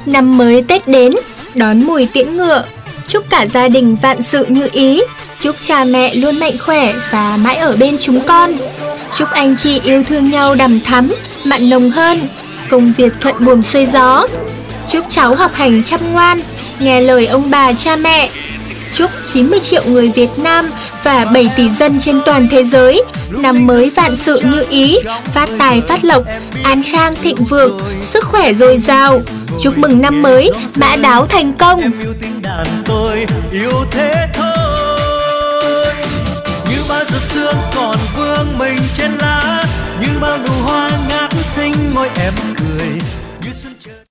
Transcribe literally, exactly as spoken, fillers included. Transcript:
Năm mới Tết đến, đón mùi tiễn ngựa. Chúc cả gia đình vạn sự như ý. Chúc cha mẹ luôn mạnh khỏe và mãi ở bên chúng con. Chúc anh chị yêu thương nhau đằm thắm, mặn nồng hơn. Công việc thuận buồm xuôi gió. Chúc cháu học hành chăm ngoan, nghe lời ông bà cha mẹ. Chúc chín mươi triệu người Việt Nam và bảy tỷ dân trên toàn thế giới năm mới vạn sự như ý, phát tài phát lộc, an khang thịnh vượng, sức khỏe dồi dào. Chúc mừng năm mới mã đáo thành công. Em yêu tiếng đàn tôi yêu thế thôi. Như bao giờ sương còn vương mình trên lá, như bao nụ hoa ngát xinh môi em cười. Như xuân trời